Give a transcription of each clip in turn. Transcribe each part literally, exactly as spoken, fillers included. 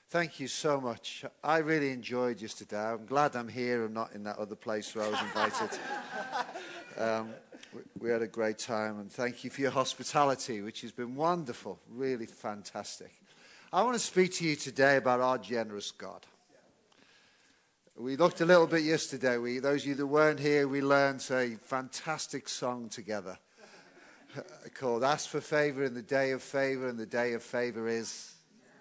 Thank you so much. I really enjoyed yesterday. I'm glad I'm here and not in that other place where I was invited. um, we, we had a great time, and thank you for your hospitality, which has been wonderful, really fantastic. I want to speak to you today about our generous God. We looked a little bit yesterday. We, those of you that weren't here, we learned a fantastic song together called Ask for Favor in the Day of Favor, and the day of favor is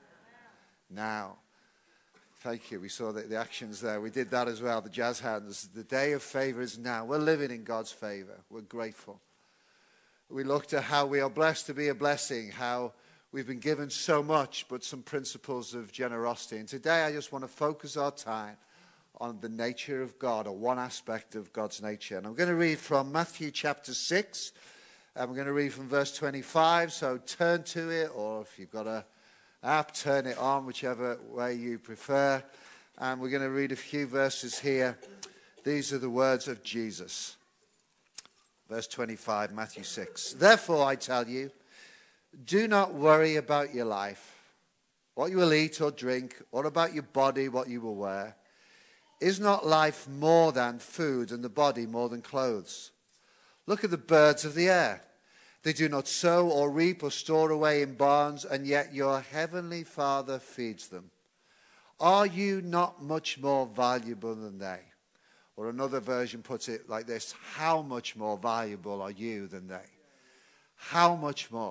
now. Thank you. We saw the, the actions there. We did that as well, the jazz hands. The day of favor is now. We're living in God's favor. We're grateful. We looked at how we are blessed to be a blessing, how we've been given so much, but some principles of generosity. And today I just want to focus our time on the nature of God, or one aspect of God's nature. And I'm going to read from Matthew chapter six. I'm going to read from verse twenty-five, so turn to it, or if you've got a app, turn it on, whichever way you prefer. And we're going to read a few verses here. These are the words of Jesus. Verse twenty-five, Matthew six. Therefore, I tell you, do not worry about your life, what you will eat or drink, or about your body, what you will wear. Is not life more than food, and the body more than clothes? Look at the birds of the air. They do not sow or reap or store away in barns, and yet your heavenly Father feeds them. Are you not much more valuable than they? Or another version puts it like this: how much more valuable are you than they? How much more?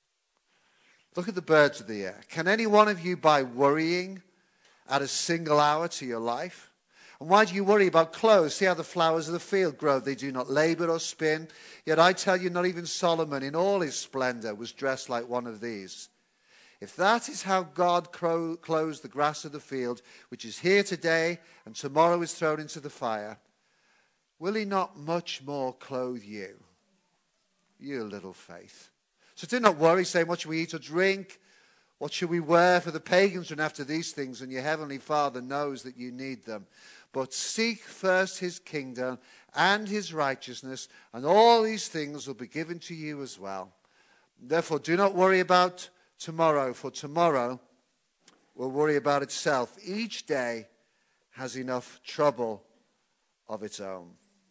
Look at the birds of the air. Can any one of you, by worrying, add a single hour to your life? And why do you worry about clothes? See how the flowers of the field grow. They do not labor or spin. Yet I tell you, not even Solomon in all his splendor was dressed like one of these. If that is how God clothes the grass of the field, which is here today and tomorrow is thrown into the fire, will he not much more clothe you, you little faith? So do not worry, saying, what shall we eat or drink? What shall we wear? For the pagans run after these things, and your heavenly Father knows that you need them. But seek first his kingdom and his righteousness, and all these things will be given to you as well. Therefore, do not worry about tomorrow, for tomorrow will worry about itself. Each day has enough trouble of its own.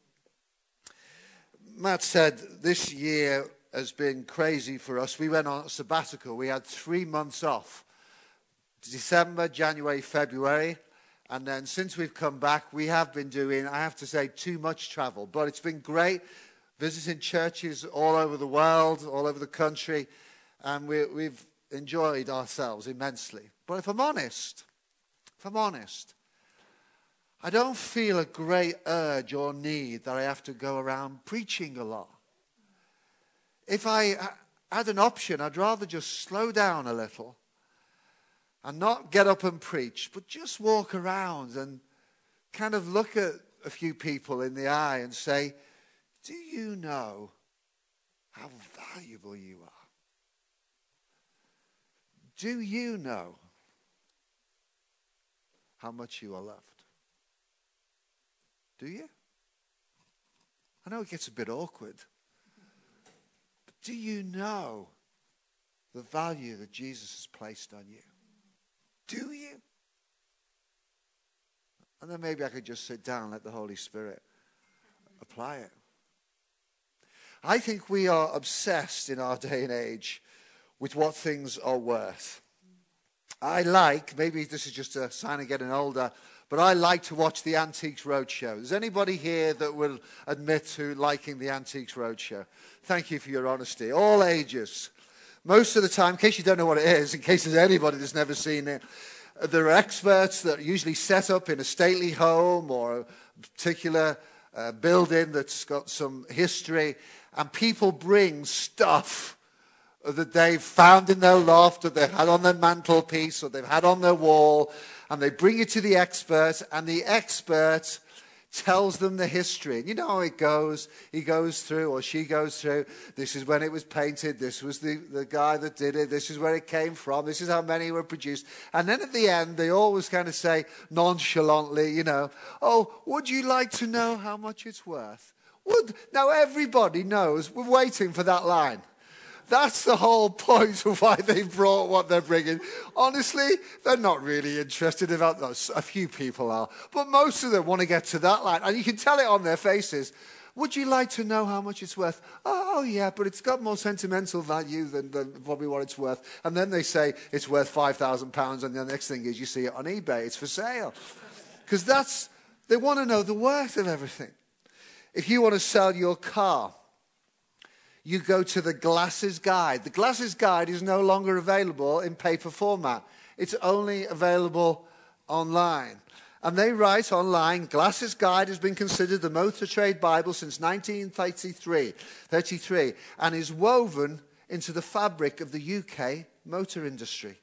Matt said this year has been crazy for us. We went on a sabbatical. We had three months off. December, January, February. And then since we've come back, we have been doing, I have to say, too much travel. But it's been great visiting churches all over the world, all over the country. And we, we've enjoyed ourselves immensely. But if I'm honest, if I'm honest, I don't feel a great urge or need that I have to go around preaching a lot. If I had an option, I'd rather just slow down a little and not get up and preach, but just walk around and kind of look at a few people in the eye and say, do you know how valuable you are? Do you know how much you are loved? Do you? I know it gets a bit awkward. But do you know the value that Jesus has placed on you? Do you? And then maybe I could just sit down and let the Holy Spirit apply it. I think we are obsessed in our day and age with what things are worth. I like, maybe this is just a sign of getting older, but I like to watch the Antiques Roadshow. Is anybody here that will admit to liking the Antiques Roadshow? Thank you for your honesty. All ages. Most of the time, in case you don't know what it is, in case there's anybody that's never seen it, there are experts that are usually set up in a stately home or a particular uh, building that's got some history, and people bring stuff that they've found in their loft, or they've had on their mantelpiece, or they've had on their wall, and they bring it to the expert, and the expert tells them the history. And you know how it goes. He goes through, or she goes through, this is when it was painted, this was the, the guy that did it, this is where it came from, this is how many were produced. And then at the end, they always kind of say nonchalantly, you know, oh, would you like to know how much it's worth? Would Now everybody knows, we're waiting for that line. That's the whole point of why they brought what they're bringing. Honestly, they're not really interested about those. A few people are. But most of them want to get to that line. And you can tell it on their faces. Would you like to know how much it's worth? Oh, yeah, but it's got more sentimental value than, than probably what it's worth. And then they say it's worth five thousand pounds, and the next thing is you see it on eBay. It's for sale. Because that's, they want to know the worth of everything. If you want to sell your car, you go to the Glasses Guide. The Glasses Guide is no longer available in paper format. It's only available online. And they write online, Glasses Guide has been considered the motor trade Bible since nineteen thirty-three, thirty-three, and is woven into the fabric of the U K motor industry.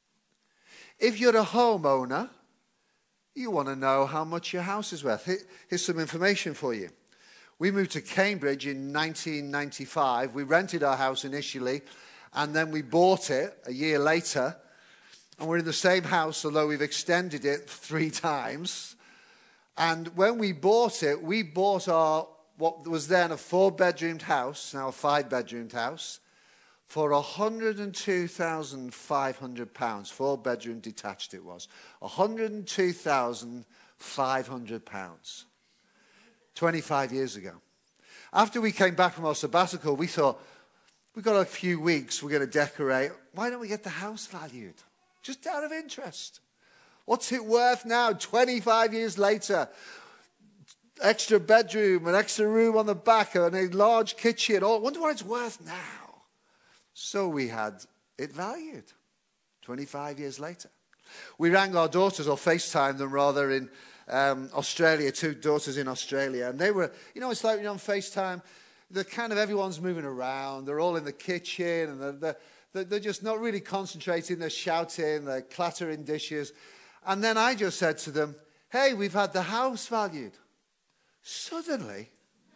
If you're a homeowner, you want to know how much your house is worth. Here's some information for you. We moved to Cambridge in nineteen ninety-five. We rented our house initially, and then we bought it a year later. And we're in the same house, although we've extended it three times. And when we bought it, we bought our what was then a four-bedroomed house, now a five-bedroomed house, for one hundred two thousand five hundred pounds. Four-bedroom detached it was. one hundred two thousand five hundred pounds. twenty-five years ago. After we came back from our sabbatical, we thought, we've got a few weeks, we're going to decorate. Why don't we get the house valued? Just out of interest. What's it worth now, twenty-five years later? Extra bedroom, an extra room on the back, and a large kitchen. Oh, I wonder what it's worth now. So we had it valued twenty-five years later. We rang our daughters, or FaceTimed them rather, in um, Australia, two daughters in Australia. And they were, you know, it's like, you know, on FaceTime, the kind of everyone's moving around. They're all in the kitchen, and they're, they're They're just not really concentrating. They're shouting. They're clattering dishes. And then I just said to them, hey, we've had the house valued. Suddenly,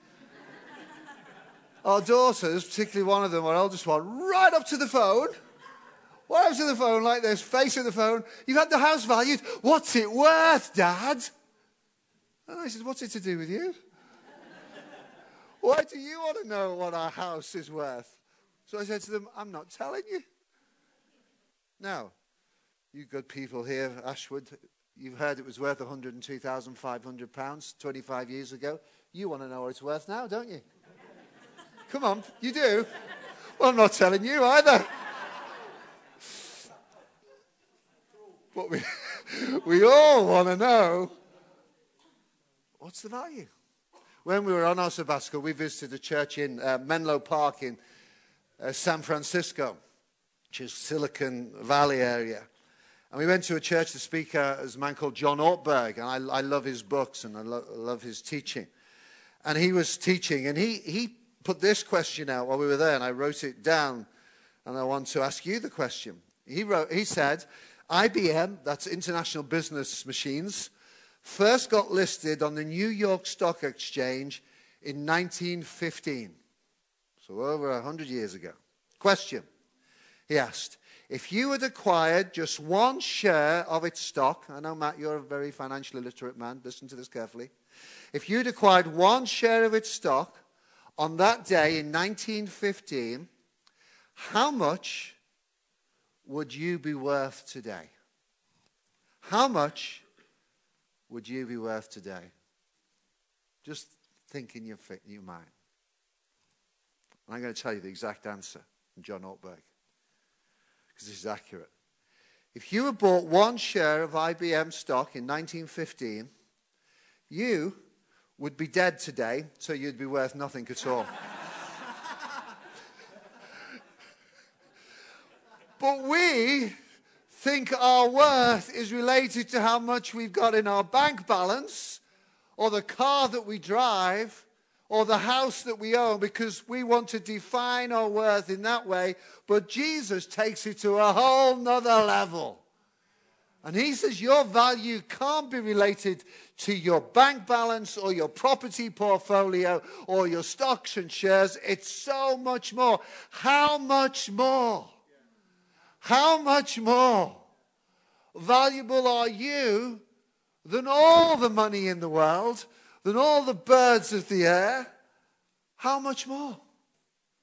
our daughters, particularly one of them, our oldest one, right up to the phone. Right up to the phone like this, facing the phone. You've had the house valued. What's it worth, Dad? And I said, what's it to do with you? Why do you want to know what our house is worth? So I said to them, I'm not telling you. Now, you good people here, Ashwood, you've heard it was worth one hundred two thousand five hundred pounds twenty-five years ago. You want to know what it's worth now, don't you? Come on, you do. Well, I'm not telling you either. But we, we all want to know, what's the value? When we were on our sabbatical, we visited a church in uh, Menlo Park in Uh, San Francisco, which is Silicon Valley area. And we went to a church. The speaker is a man called John Ortberg, and I, I love his books, and I lo- love his teaching. And he was teaching, and he, he put this question out while we were there, and I wrote it down, and I want to ask you the question. He wrote, he said, I B M, that's International Business Machines, first got listed on the New York Stock Exchange in nineteen fifteen. So over a hundred years ago. Question, he asked, if you had acquired just one share of its stock, I know, Matt, you're a very financially literate man, listen to this carefully. If you'd acquired one share of its stock on that day in nineteen fifteen, how much would you be worth today? How much would you be worth today? Just think in your, in your mind. And I'm going to tell you the exact answer from John Ortberg, because this is accurate. If you had bought one share of I B M stock in nineteen fifteen, you would be dead today, so you'd be worth nothing at all. But we think our worth is related to how much we've got in our bank balance, or the car that we drive, or the house that we own, because we want to define our worth in that way. But Jesus takes it to a whole nother level. And he says your value can't be related to your bank balance or your property portfolio or your stocks and shares. It's so much more. How much more? How much more valuable are you than all the money in the world, than all the birds of the air? How much more?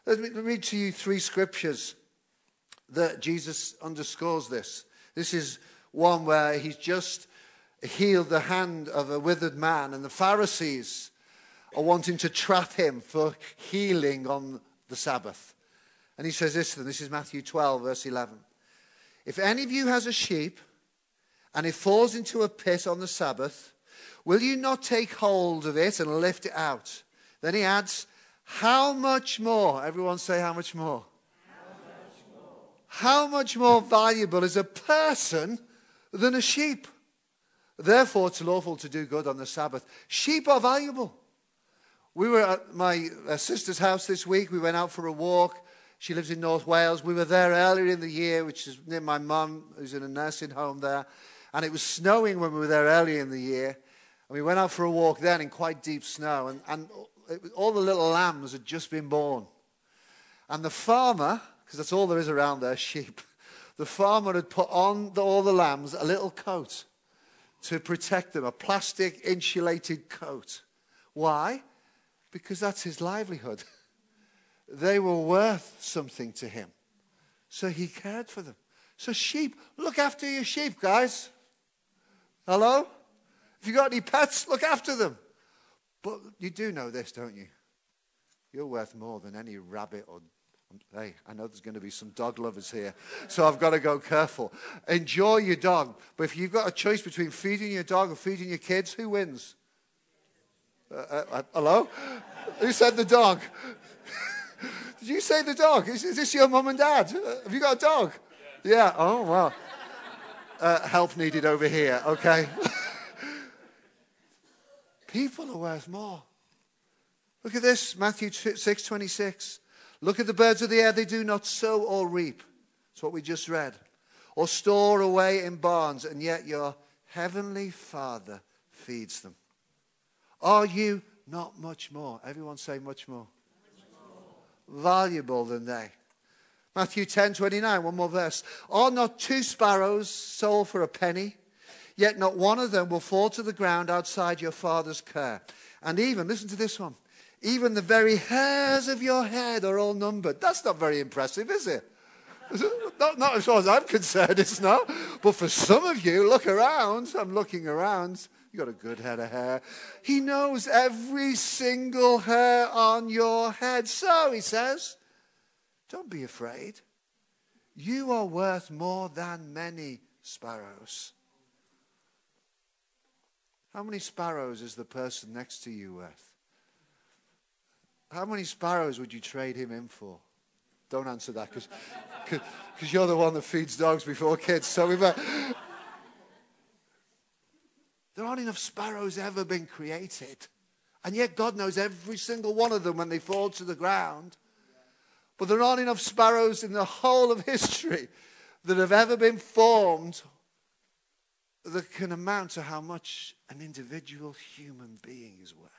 Let me read to you three scriptures that Jesus underscores this. This is one where he's just healed the hand of a withered man, and the Pharisees are wanting to trap him for healing on the Sabbath. And he says this to them. This is Matthew twelve, verse eleven. If any of you has a sheep, and it falls into a pit on the Sabbath, will you not take hold of it and lift it out? Then he adds, how much more? Everyone say, how much more? How much more? How much more valuable is a person than a sheep? Therefore, it's lawful to do good on the Sabbath. Sheep are valuable. We were at my uh, sister's house this week. We went out for a walk. She lives in North Wales. We were there earlier in the year, which is near my mum, who's in a nursing home there. And it was snowing when we were there earlier in the year. And we went out for a walk then in quite deep snow. And, and it was, all the little lambs had just been born. And the farmer, because that's all there is around there, sheep, the farmer had put on the, all the lambs a little coat to protect them, a plastic insulated coat. Why? Because that's his livelihood. They were worth something to him. So he cared for them. So sheep, look after your sheep, guys. Hello? If you got any pets, look after them. But you do know this, don't you? You're worth more than any rabbit or... Hey, I know there's going to be some dog lovers here, so I've got to go careful. Enjoy your dog. But if you've got a choice between feeding your dog or feeding your kids, who wins? Uh, uh, uh, hello? Who said the dog? Did you say the dog? Is, is this your mum and dad? Uh, have you got a dog? Yeah. Yeah. Oh, wow. Uh, help needed over here. Okay. People are worth more. Look at this, Matthew six twenty-six. Look at the birds of the air. They do not sow or reap. That's what we just read. Or store away in barns, and yet your heavenly Father feeds them. Are you not much more? Everyone say much more. Much more. Valuable than they. Matthew ten twenty-nine, one more verse. Are not two sparrows sold for a penny? Yet not one of them will fall to the ground outside your Father's care. And even, listen to this one, even the very hairs of your head are all numbered. That's not very impressive, is it? Not, not as far as I'm concerned, it's not. But for some of you, look around. I'm looking around. You got a good head of hair. He knows every single hair on your head. So, he says, don't be afraid. You are worth more than many sparrows. How many sparrows is the person next to you worth? How many sparrows would you trade him in for? Don't answer that, because you're the one that feeds dogs before kids. So we better... There aren't enough sparrows ever been created. And yet God knows every single one of them when they fall to the ground. But there aren't enough sparrows in the whole of history that have ever been formed that can amount to how much an individual human being is worth.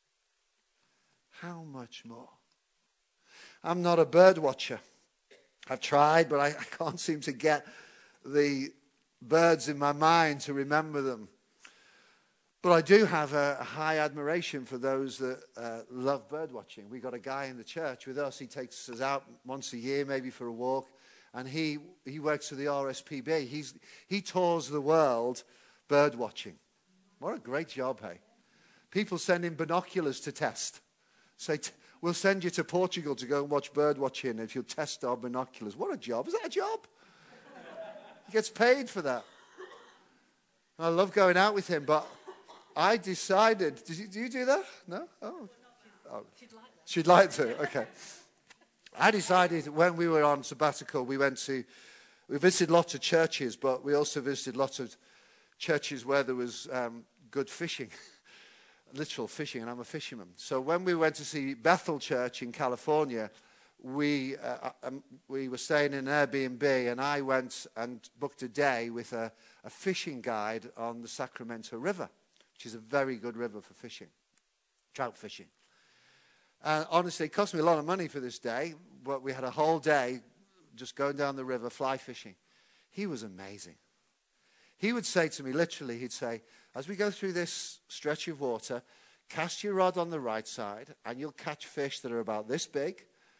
How much more? I'm not a bird watcher. I've tried, but I, I can't seem to get the birds in my mind to remember them. But I do have a, a high admiration for those that uh, love bird watching. We've got a guy in the church with us. He takes us out once a year, maybe for a walk. And he, he works for the R S P B. He's, he tours the world bird watching. What a great job, hey? People send him binoculars to test. Say, we'll send you to Portugal to go and watch bird watching if you'll test our binoculars. What a job. Is that a job? He gets paid for that. I love going out with him, but I decided... Did you, do you do that? No? Oh. oh. She'd like to. Okay. I decided when we were on sabbatical, we went to... We visited lots of churches, but we also visited lots of churches where there was um, good fishing. Literal fishing, and I'm a fisherman. So when we went to see Bethel Church in California, we uh, um, we were staying in an Airbnb, and I went and booked a day with a, a fishing guide on the Sacramento River, which is a very good river for fishing, trout fishing. And honestly, it cost me a lot of money for this day, but we had a whole day just going down the river, fly fishing. He was amazing. He would say to me, literally, he'd say, as we go through this stretch of water, cast your rod on the right side, and you'll catch fish that are about this big,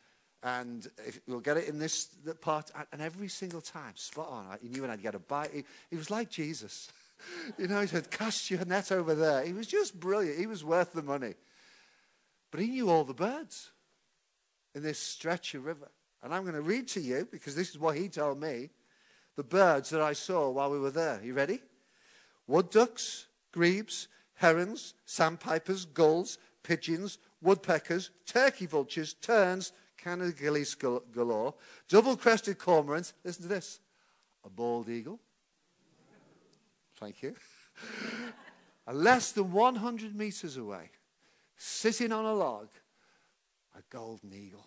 And if, we'll get it in this the part. And every single time, spot on. He knew when I'd get a bite. He, he was like Jesus. You know, he said, cast your net over there. He was just brilliant. He was worth the money. But he knew all the birds in this stretch of river. And I'm going to read to you, because this is what he told me, the birds that I saw while we were there. You ready? Wood ducks, grebes, herons, sandpipers, gulls, pigeons, woodpeckers, turkey vultures, terns, canagillies galore, double-crested cormorants. Listen to this. A bald eagle. Thank you. And less than one hundred meters away, sitting on a log, a golden eagle.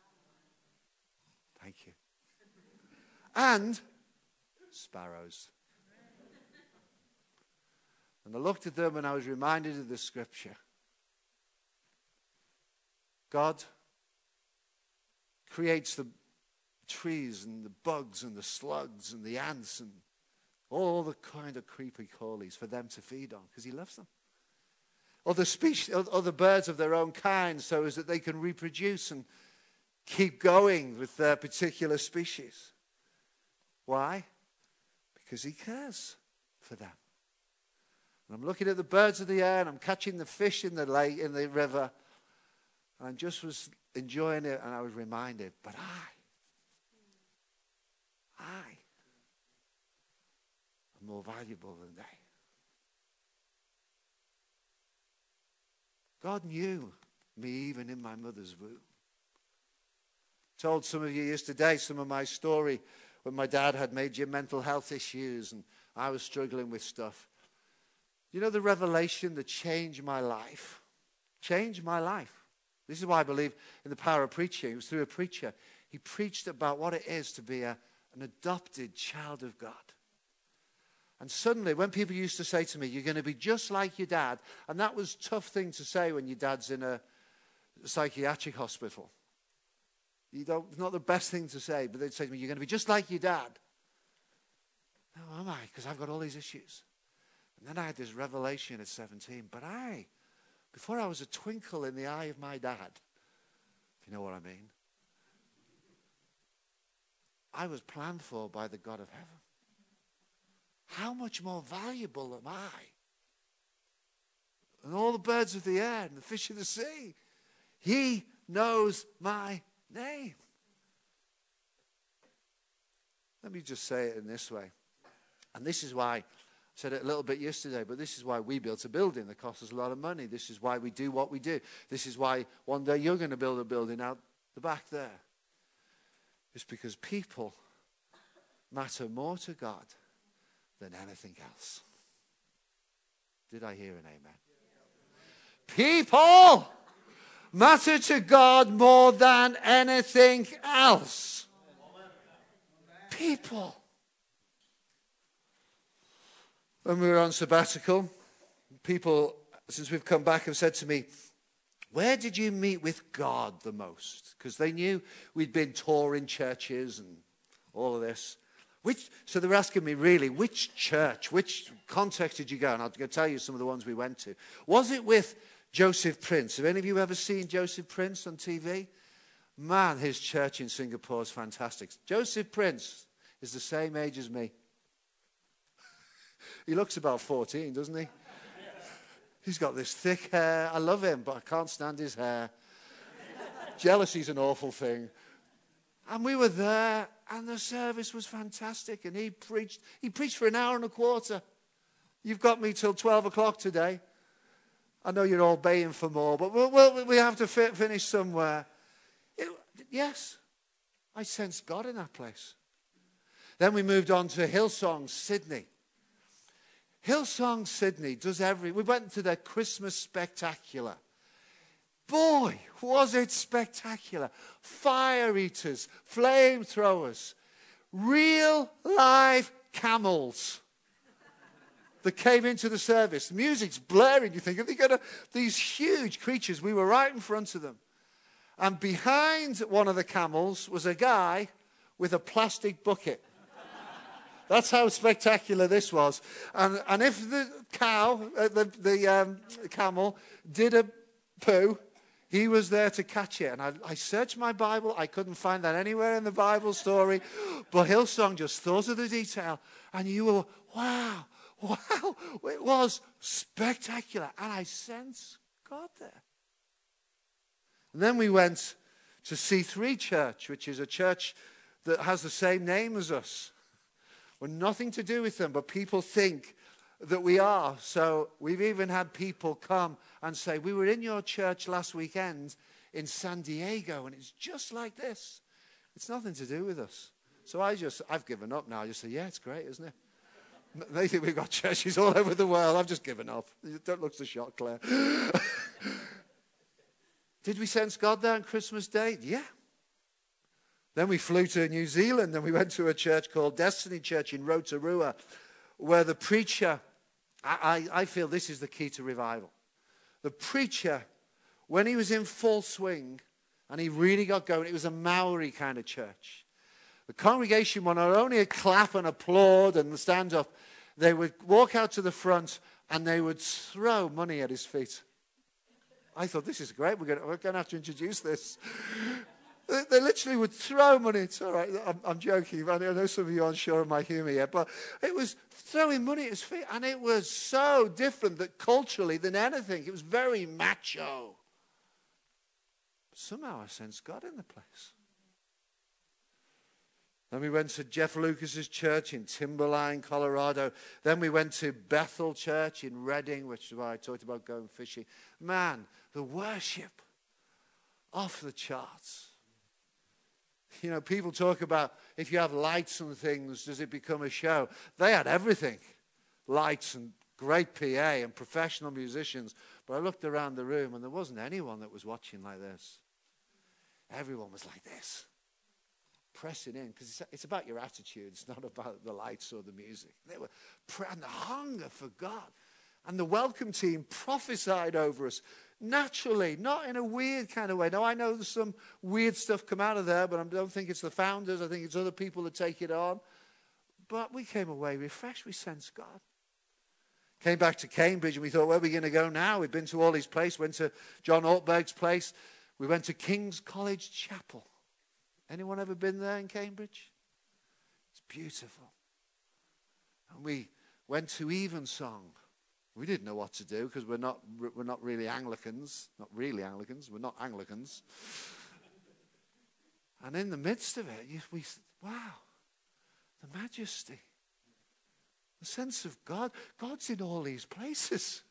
Thank you. And sparrows. And I looked at them and I was reminded of the scripture. God creates the trees and the bugs and the slugs and the ants and all the kind of creepy crawlies for them to feed on because he loves them. Other species, other birds of their own kind, so as that they can reproduce and keep going with their particular species. Why? Because he cares for them. And I'm looking at the birds of the air and I'm catching the fish in the lake, in the river. And I just was enjoying it and I was reminded, but I, I am more valuable than they. God knew me even in my mother's womb. Told some of you yesterday some of my story when my dad had major mental health issues and I was struggling with stuff. You know the revelation that changed my life? Changed my life. This is why I believe in the power of preaching. It was through a preacher. He preached about what it is to be a, an adopted child of God. And suddenly, when people used to say to me, you're going to be just like your dad, and that was a tough thing to say when your dad's in a psychiatric hospital. You don't, it's not the best thing to say, but they'd say to me, you're going to be just like your dad. No, am I? Because I've got all these issues. And then I had this revelation at seventeen. But I, before I was a twinkle in the eye of my dad, if you know what I mean, I was planned for by the God of heaven. How much more valuable am I than all the birds of the air and the fish of the sea? He knows my name. Let me just say it in this way. And this is why, I said it a little bit yesterday, but this is why we built a building that costs us a lot of money. This is why we do what we do. This is why one day you're going to build a building out the back there. It's because people matter more to God than anything else. Did I hear an amen? People matter to God more than anything else. People. When we were on sabbatical, people, since we've come back, have said to me, where did you meet with God the most? Because they knew we'd been touring churches and all of this. Which, so they're asking me, really, which church, which context did you go? And I'll tell you some of the ones we went to. Was it with Joseph Prince? Have any of you ever seen Joseph Prince on T V? Man, his church in Singapore is fantastic. Joseph Prince is the same age as me. He looks about fourteen, doesn't he? He's got this thick hair. I love him, but I can't stand his hair. Jealousy's an awful thing. And we were there, and the service was fantastic. And he preached. He preached for an hour and a quarter. You've got me till twelve o'clock today. I know you're all baying for more, but we'll, we'll, we have to fi- finish somewhere. It, yes, I sensed God in that place. Then we moved on to Hillsong, Sydney. Hillsong, Sydney does every... We went to their Christmas spectacular. Boy, was it spectacular. Fire eaters, flamethrowers, real live camels that came into the service. The music's blaring. You think, are they going to... These huge creatures, we were right in front of them. And behind one of the camels was a guy with a plastic bucket. That's how spectacular this was. And, and if the cow, uh, the, the um, camel, did a poo, He was there to catch it. And I, I searched my Bible. I couldn't find that anywhere in the Bible story. But Hillsong just thought of the detail. And you were, wow, wow. It was spectacular. And I sensed God there. And then we went to C three Church, which is a church that has the same name as us. We're nothing to do with them, but people think that we are. So we've even had people come and say, we were in your church last weekend in San Diego, and it's just like this. It's nothing to do with us. So I just, I've given up now. I just say, yeah, it's great, isn't it? They think we've got churches all over the world. I've just given up. Don't look so shocked, Claire. Did we sense God there on Christmas Day? Yeah. Then we flew to New Zealand and we went to a church called Destiny Church in Rotorua, where the preacher, I, I, I feel this is the key to revival. The preacher, when he was in full swing and he really got going, it was a Maori kind of church. The congregation would not only clap and applaud and stand up, they would walk out to the front and they would throw money at his feet. I thought, this is great. We're going to, we're going to have to introduce this. They, they literally would throw money. It's all right. I'm, I'm joking. I know some of you aren't sure of my humor yet. But it was throwing money at his feet. And it was so different that culturally than anything. It was very macho. But somehow I sensed God in the place. Then we went to Jeff Lucas's church in Timberline, Colorado. Then we went to Bethel Church in Redding, which is why I talked about going fishing. Man, the worship off the charts. You know, people talk about if you have lights and things, does it become a show? They had everything. Lights and great P A and professional musicians. But I looked around the room and there wasn't anyone that was watching like this. Everyone was like this. Pressing in, because it's, it's about your attitude. It's not about the lights or the music. They were, and the hunger for God. And the welcome team prophesied over us naturally, not in a weird kind of way. Now, I know there's some weird stuff come out of there, but I don't think it's the founders. I think it's other people that take it on. But we came away refreshed. We sensed God. Came back to Cambridge and we thought, where are we going to go now? We've been to all these places. Went to John Ortberg's place. We went to King's College Chapel. Anyone ever been there in Cambridge? It's beautiful. And we went to Evensong. We didn't know what to do because we're not we're not really Anglicans. Not really Anglicans. We're not Anglicans. And in the midst of it, you, we wow, the majesty, the sense of God. God's in all these places.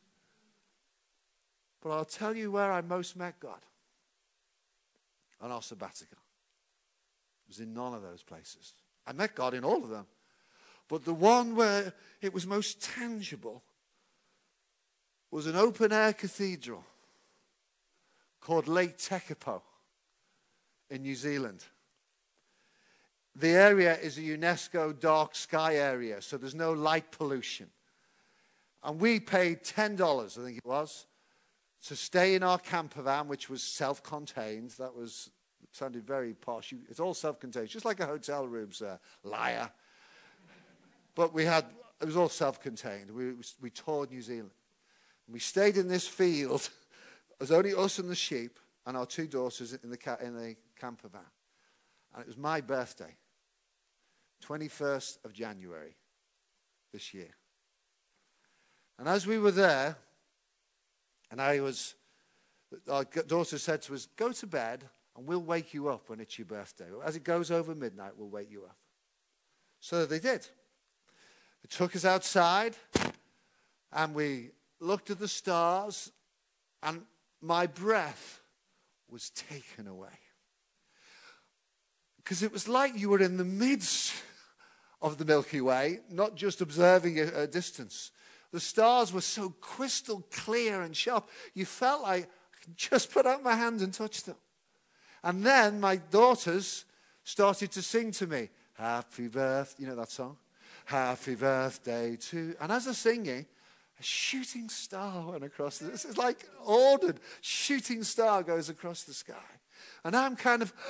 But I'll tell you where I most met God. On our sabbatical. Was in none of those places. I met God in all of them. But the one where it was most tangible was an open-air cathedral called Lake Tekapo in New Zealand. The area is a UNESCO dark sky area, so there's no light pollution. And we paid ten dollars, I think it was, to stay in our camper van, which was self-contained. That was... It sounded very posh. It's all self-contained, just like a hotel room, sir. Liar. But we had, it was all self-contained. We, we toured New Zealand. And we stayed in this field. It was only us and the sheep and our two daughters in the, in the camper van. And it was my birthday, twenty-first of January this year. And as we were there, and I was, our daughter said to us, go to bed. And we'll wake you up when it's your birthday. As it goes over midnight, we'll wake you up. So they did. They took us outside, and we looked at the stars, and my breath was taken away. Because it was like you were in the midst of the Milky Way, not just observing a, a distance. The stars were so crystal clear and sharp, you felt like I could just put out my hand and touch them. And then my daughters started to sing to me, happy birthday, you know that song? Happy birthday to, and as they're singing, a shooting star went across, the, this is like ordered, shooting star goes across the sky. And I'm kind of,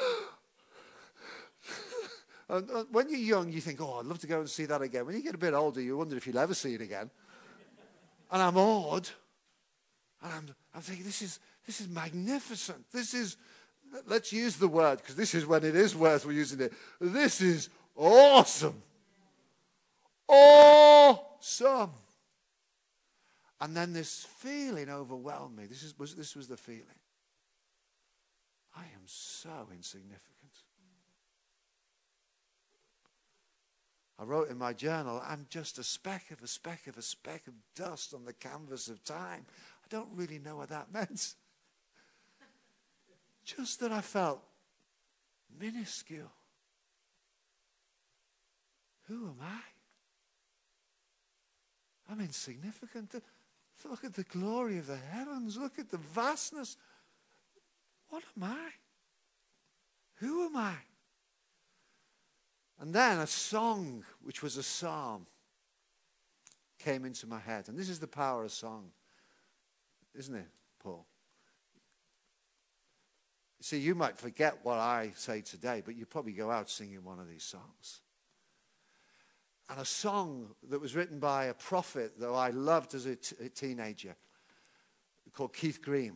and when you're young, you think, oh, I'd love to go and see that again. When you get a bit older, you wonder if you'll ever see it again. And I'm awed, and I'm, I'm thinking, this is, This is magnificent. This is, let's use the word, because this is when it is worth we're using it. This is awesome. Awesome. And then this feeling overwhelmed me. This is, was, this was the feeling. I am so insignificant. I wrote in my journal, I'm just a speck of a speck of a speck of dust on the canvas of time. I don't really know what that meant. Just that I felt minuscule. Who am I? I'm insignificant. Look at the glory of the heavens. Look at the vastness. What am I? Who am I? And then a song, which was a psalm, came into my head. And this is the power of song, isn't it, Paul? See, you might forget what I say today, but you probably go out singing one of these songs. And a song that was written by a prophet that I loved as a, t- a teenager, called Keith Green.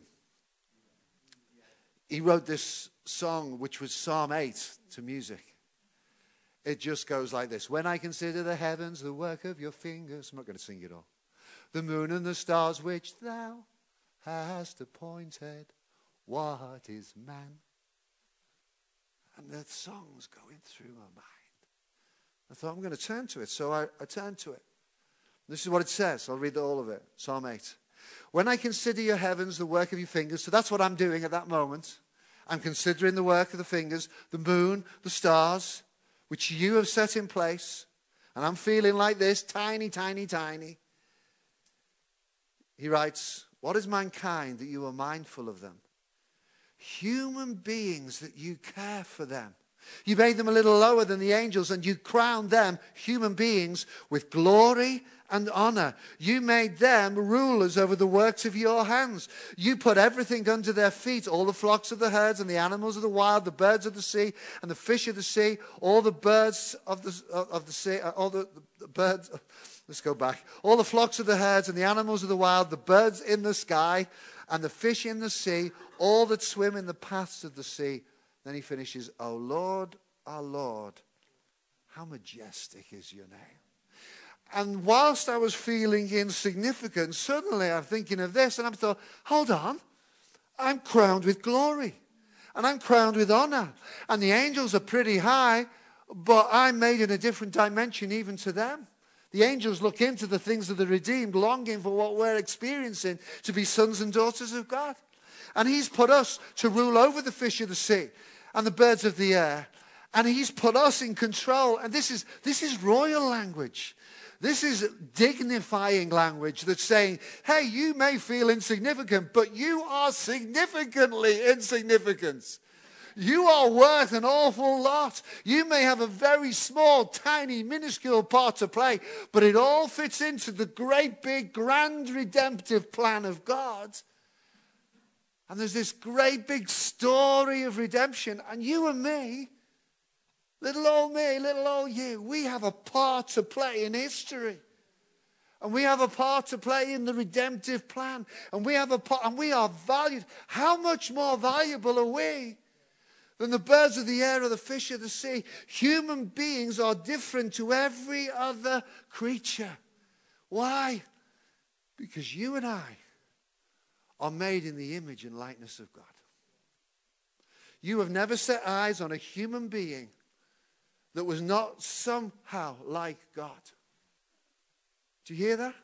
He wrote this song, which was Psalm eight, to music. It just goes like this. When I consider the heavens, the work of your fingers. I'm not going to sing it all. The moon and the stars which thou hast appointed. What is man? And the song's going through my mind. I thought, I'm going to turn to it. So I, I turned to it. This is what it says. I'll read all of it. Psalm eight. When I consider your heavens, the work of your fingers. So that's what I'm doing at that moment. I'm considering the work of the fingers. The moon, the stars, which you have set in place. And I'm feeling like this, tiny, tiny, tiny. He writes, what is mankind that you are mindful of them? Human beings that you care for them. You made them a little lower than the angels, and you crowned them, human beings, with glory and honor. You made them rulers over the works of your hands. You put everything under their feet, all the flocks of the herds and the animals of the wild, the birds of the sea and the fish of the sea, all the birds of the, of the sea, all the, the birds, let's go back, all the flocks of the herds and the animals of the wild, the birds in the sky and the fish in the sea, all that swim in the paths of the sea. Then he finishes, O Lord, our Lord, how majestic is your name. And whilst I was feeling insignificant, suddenly I'm thinking of this, and I'm thought, hold on, I'm crowned with glory, and I'm crowned with honor, and the angels are pretty high, but I'm made in a different dimension even to them. The angels look into the things of the redeemed, longing for what we're experiencing, to be sons and daughters of God. And he's put us to rule over the fish of the sea and the birds of the air. And he's put us in control. And this is, this is royal language. This is dignifying language that's saying, hey, you may feel insignificant, but you are significantly insignificant. You are worth an awful lot. You may have a very small, tiny, minuscule part to play, but it all fits into the great, big, grand, redemptive plan of God. And there's this great big story of redemption. And you and me, little old me, little old you, we have a part to play in history. And we have a part to play in the redemptive plan. And we have a part, and we are valued. How much more valuable are we than the birds of the air or the fish of the sea? Human beings are different to every other creature. Why? Because you and I are made in the image and likeness of God. You have never set eyes on a human being that was not somehow like God. Do you hear that?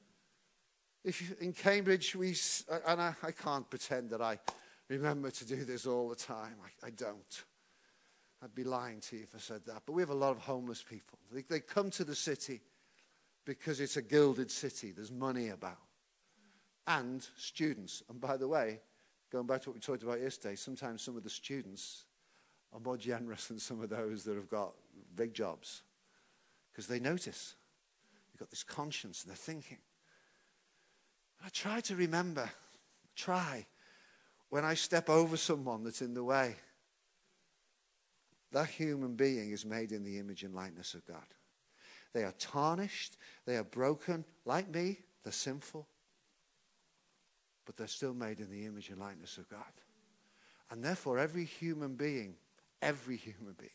If you, in Cambridge, we, and I, I can't pretend that I remember to do this all the time. I, I don't. I'd be lying to you if I said that. But we have a lot of homeless people. They, they come to the city because it's a gilded city. There's money about. And students. And by the way, going back to what we talked about yesterday, sometimes some of the students are more generous than some of those that have got big jobs. Because they notice. They've got this conscience and they're thinking. And I try to remember, try, when I step over someone that's in the way, that human being is made in the image and likeness of God. They are tarnished. They are broken. Like me, they're sinful. but they're still made in the image and likeness of God. And therefore, every human being, every human being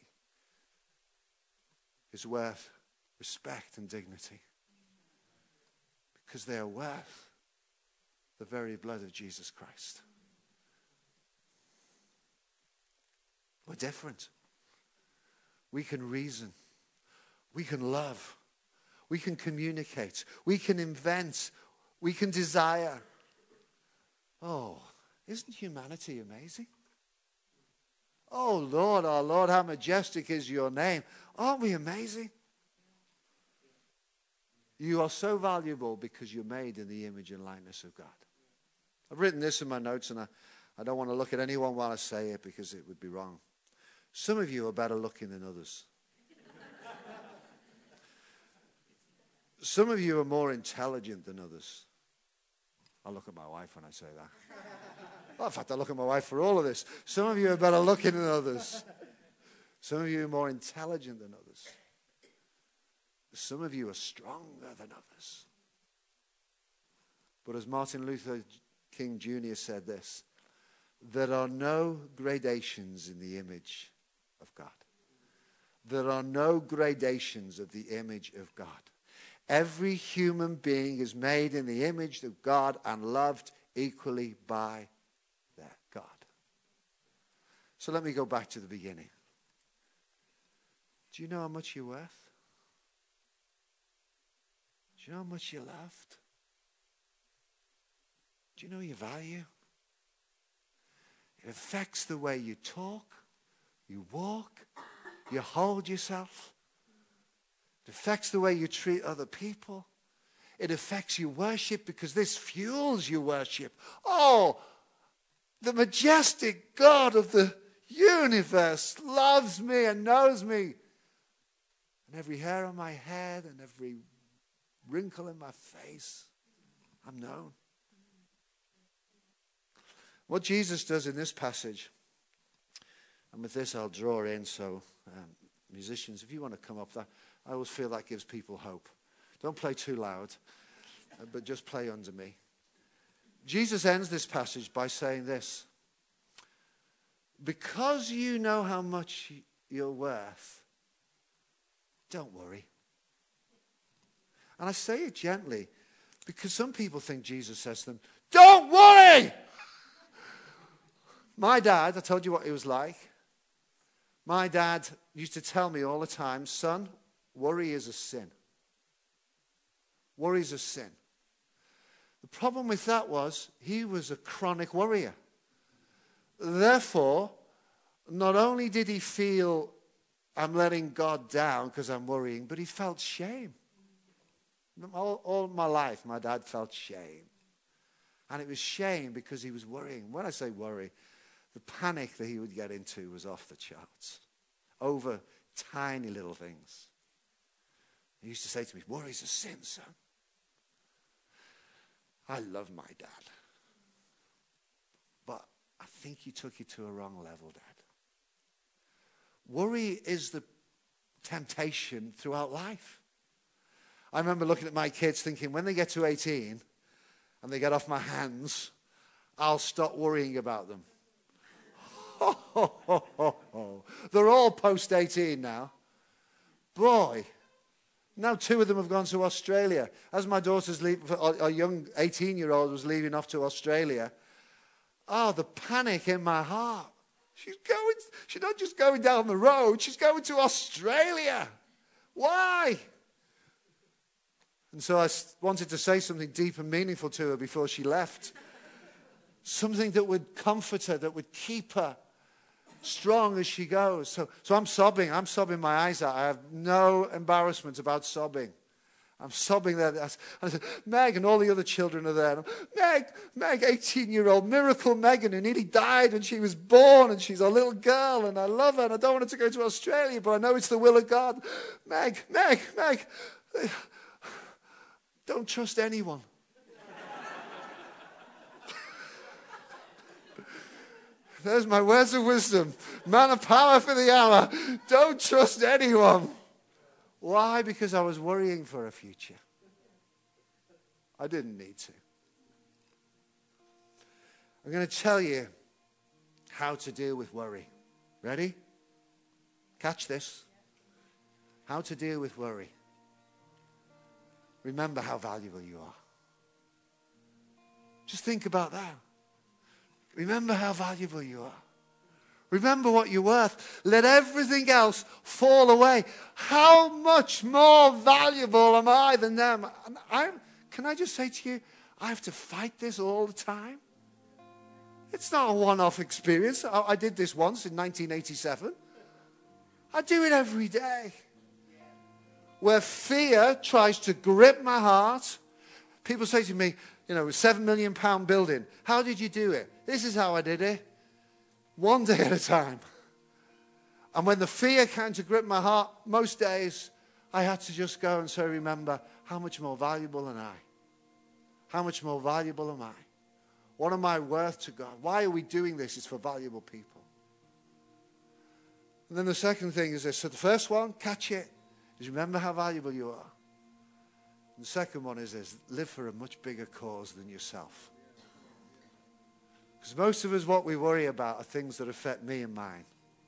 is worth respect and dignity because they are worth the very blood of Jesus Christ. We're different. We can reason. We can love. We can communicate. We can invent. We can desire. Oh, isn't humanity amazing? Oh, Lord, our Lord, how majestic is your name. Aren't we amazing? You are so valuable because you're made in the image and likeness of God. I've written this in my notes, and I, I don't want to look at anyone while I say it because it would be wrong. Some of you are better looking than others. Some of you are more intelligent than others. I look at my wife when I say that. Well, in fact, I look at my wife for all of this. Some of you are better looking than others. Some of you are more intelligent than others. Some of you are stronger than others. But as Martin Luther King Junior said this, there are no gradations in the image of God. There are no gradations of the image of God. Every human being is made in the image of God and loved equally by their God. So let me go back to the beginning. Do you know how much you're worth? Do you know how much you're loved? Do you know your value? It affects the way you talk, you walk, you hold yourself. It affects the way you treat other people. It affects your worship because this fuels your worship. Oh, the majestic God of the universe loves me and knows me. And every hair on my head and every wrinkle in my face, I'm known. What Jesus does in this passage, and with this I'll draw in, so um, musicians, if you want to come up there, I always feel that gives people hope. Don't play too loud, uh, but just play under me. Jesus ends this passage by saying this: because you know how much you're worth, don't worry. And I say it gently because some people think Jesus says to them, don't worry! My dad, I told you what he was like. My dad used to tell me all the time, son, worry is a sin. Worry is a sin. The problem with that was he was a chronic worrier. Therefore, not only did he feel I'm letting God down because I'm worrying, but he felt shame. All, all my life, my dad felt shame. And it was shame because he was worrying. When I say worry, the panic that he would get into was off the charts over tiny little things. He used to say to me, worry's a sin, son. I love my dad. But I think you took it to a wrong level, Dad. Worry is the temptation throughout life. I remember looking at my kids thinking, when they get to eighteen and they get off my hands, I'll stop worrying about them. Ho, ho, ho, ho, ho. They're all post eighteen now. Boy, now two of them have gone to Australia. As my daughter's leaving, a young eighteen-year-old was leaving off to Australia, oh, the panic in my heart. She's going, she's not just going down the road, she's going to Australia. Why? And so I wanted to say something deep and meaningful to her before she left. Something that would comfort her, that would keep her strong as she goes. So, so I'm sobbing. I'm sobbing my eyes out. I have no embarrassment about sobbing. I'm sobbing there. And I said, Meg, and all the other children are there. And Meg, Meg, eighteen-year-old miracle Megan, who nearly died and she was born and she's a little girl and I love her and I don't want her to go to Australia, but I know it's the will of God. Meg, Meg, Meg, don't trust anyone. There's my words of wisdom. Man of power for the hour. Don't trust anyone. Why? Because I was worrying for a future. I didn't need to. I'm going to tell you how to deal with worry. Ready? Catch this. How to deal with worry. Remember how valuable you are. Just think about that. Remember how valuable you are. Remember what you're worth. Let everything else fall away. How much more valuable am I than them? I'm, can I just say to you, I have to fight this all the time. It's not a one-off experience. I, I did this once in nineteen eighty-seven. I do it every day. Where fear tries to grip my heart. People say to me, you know, a seven million pound building. How did you do it? This is how I did it. One day at a time. And when the fear came to grip my heart, most days I had to just go and say, remember, how much more valuable am I? How much more valuable am I? What am I worth to God? Why are we doing this? It's for valuable people. And then the second thing is this. So the first one, catch it, is remember how valuable you are. And the second one is this. Live for a much bigger cause than yourself. Because most of us, what we worry about are things that affect me and mine.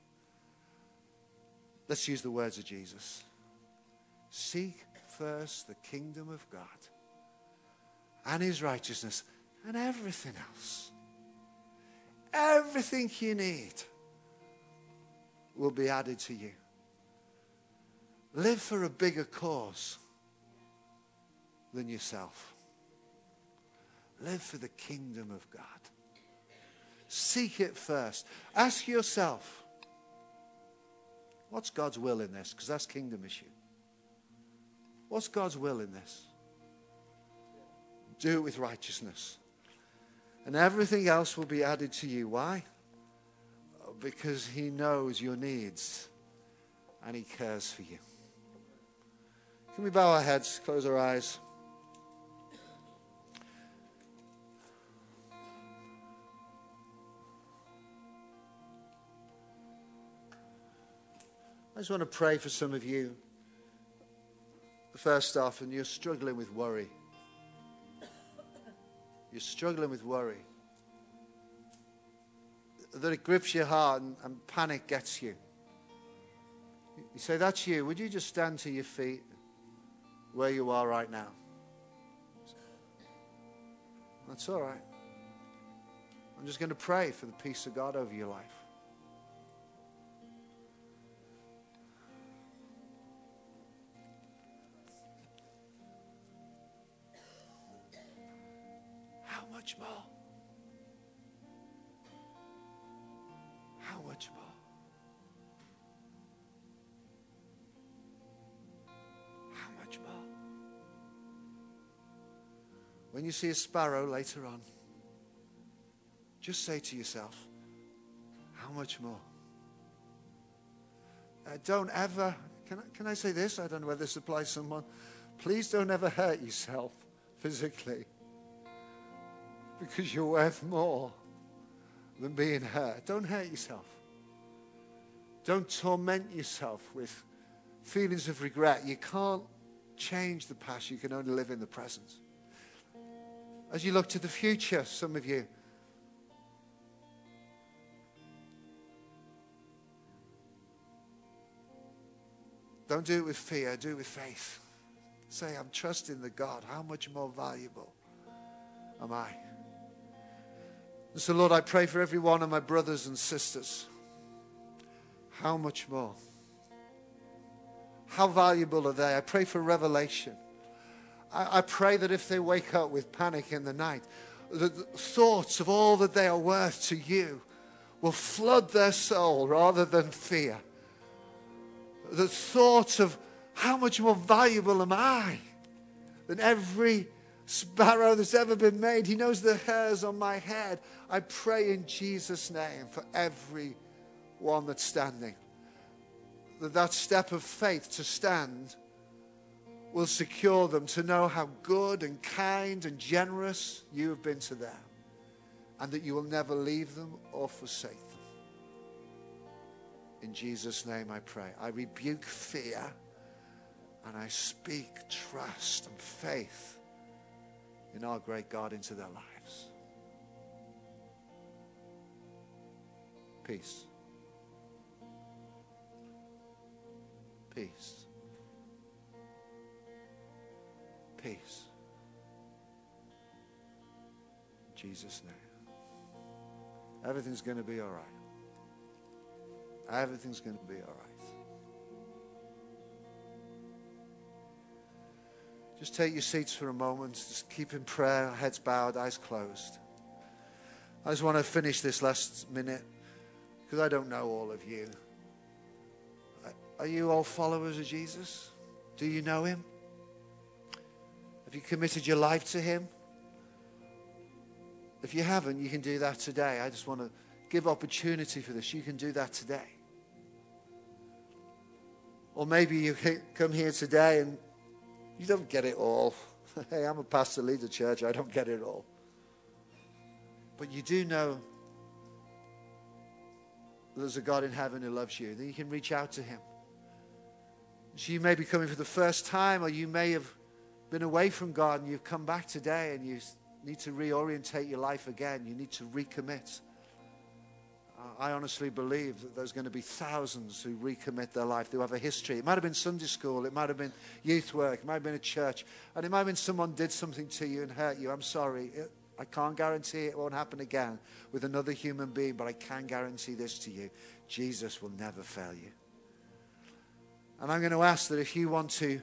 Let's use the words of Jesus. Seek first the kingdom of God and his righteousness, and everything else, everything you need will be added to you. Live for a bigger cause than yourself. Live for the kingdom of God. Seek it first. Ask yourself, what's God's will in this? Because that's kingdom issue. What's God's will in this? Do it with righteousness. And everything else will be added to you. Why? Because he knows your needs and he cares for you. Can we bow our heads, close our eyes? I just want to pray for some of you. First off, and you're struggling with worry. You're struggling with worry. That it grips your heart and, and panic gets you. You say, that's you. Would you just stand to your feet where you are right now? That's all right. I'm just going to pray for the peace of God over your life. How much more? How much more? How much more? When you see a sparrow later on, just say to yourself, how much more? Uh, don't ever, can I, can I say this? I don't know whether this applies to someone. Please don't ever hurt yourself physically, because you're worth more than being hurt. Don't hurt yourself. Don't torment yourself with feelings of regret. You can't change the past. You can only live in the present. As you look to the future, some of you, don't do it with fear. Do it with faith. Say, I'm trusting the God. How much more valuable am I? And so, Lord, I pray for every one of my brothers and sisters. How much more? How valuable are they? I pray for revelation. I, I pray that if they wake up with panic in the night, the, the thoughts of all that they are worth to you will flood their soul rather than fear. The thoughts of how much more valuable am I than every sparrow that's ever been made. He knows the hairs on my head. I pray in Jesus' name for every one that's standing, that that step of faith to stand will secure them to know how good and kind and generous you have been to them, and that you will never leave them or forsake them. In Jesus' name I pray. I rebuke fear and I speak trust and faith in our great God into their lives. Peace. Peace. Peace. In Jesus' name. Everything's going to be all right. Everything's going to be all right. Just take your seats for a moment. Just keep in prayer, heads bowed, eyes closed. I just want to finish this last minute because I don't know all of you. Are you all followers of Jesus? Do you know him? Have you committed your life to him? If you haven't, you can do that today. I just want to give opportunity for this. You can do that today. Or maybe you come here today and you don't get it all. Hey, I'm a pastor, leader church. I don't get it all. But you do know there's a God in heaven who loves you. Then you can reach out to him. So you may be coming for the first time, or you may have been away from God and you've come back today and you need to reorientate your life again. You need to recommit. I honestly believe that there's going to be thousands who recommit their life, who have a history. It might have been Sunday school, it might have been youth work, it might have been a church, and it might have been someone did something to you and hurt you. I'm sorry. It, I can't guarantee it won't happen again with another human being, but I can guarantee this to you. Jesus will never fail you. And I'm going to ask that if you want to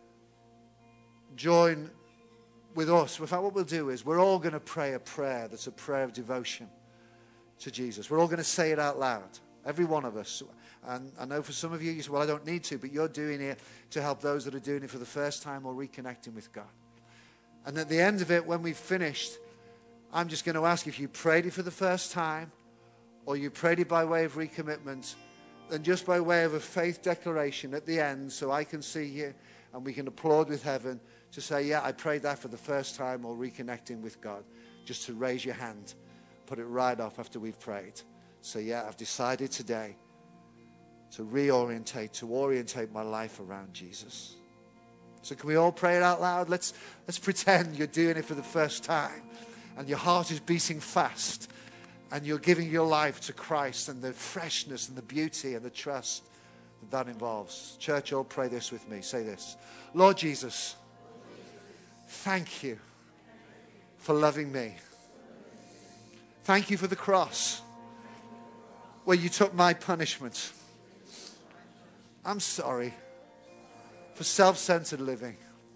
join with us, in fact, what we'll do is we're all going to pray a prayer that's a prayer of devotion to Jesus. We're all going to say it out loud, every one of us. And I know for some of you, you say, well, I don't need to, but you're doing it to help those that are doing it for the first time or reconnecting with God. And at the end of it, when we've finished, I'm just going to ask if you prayed it for the first time or you prayed it by way of recommitment, then just by way of a faith declaration at the end, so I can see you and we can applaud with heaven to say, yeah, I prayed that for the first time or reconnecting with God. Just to raise your hand. Put it right up after we've prayed. So yeah, I've decided today to reorientate, to orientate my life around Jesus. So can we all pray it out loud? Let's, let's pretend you're doing it for the first time and your heart is beating fast and you're giving your life to Christ and the freshness and the beauty and the trust that that involves. Church, all pray this with me. Say this. Lord Jesus, thank you for loving me. Thank you for the cross where you took my punishment. I'm sorry for self-centered living.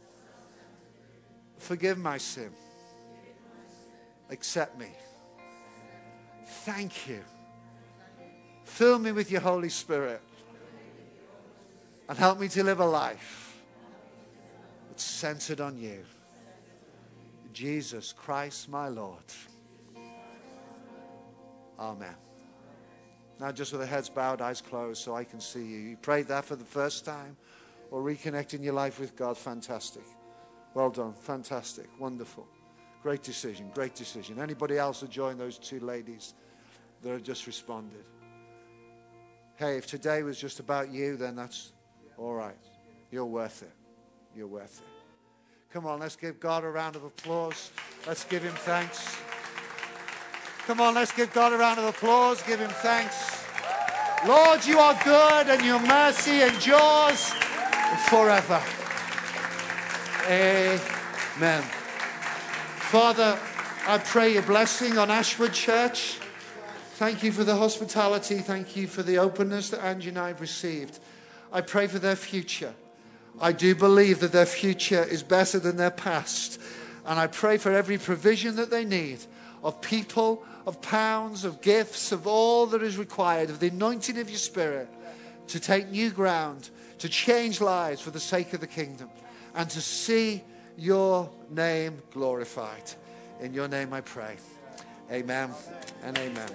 Forgive my sin. Accept me. Thank you. Fill me with your Holy Spirit and help me to live a life that's centered on you. Jesus Christ, my Lord. Amen. Now just with the heads bowed, eyes closed so I can see you. You prayed that for the first time or reconnecting your life with God. Fantastic. Well done. Fantastic. Wonderful. Great decision. Great decision. Anybody else who joined those two ladies that have just responded? Hey, if today was just about you, then that's all right. You're worth it. You're worth it. Come on, let's give God a round of applause. Let's give him thanks. Come on, let's give God a round of applause. Give him thanks. Lord, you are good and your mercy endures forever. Amen. Father, I pray your blessing on Ashwood Church. Thank you for the hospitality. Thank you for the openness that Angie and I have received. I pray for their future. I do believe that their future is better than their past. And I pray for every provision that they need of people, of pounds, of gifts, of all that is required, of the anointing of your Spirit to take new ground, to change lives for the sake of the kingdom, and to see your name glorified. In your name I pray. Amen and amen.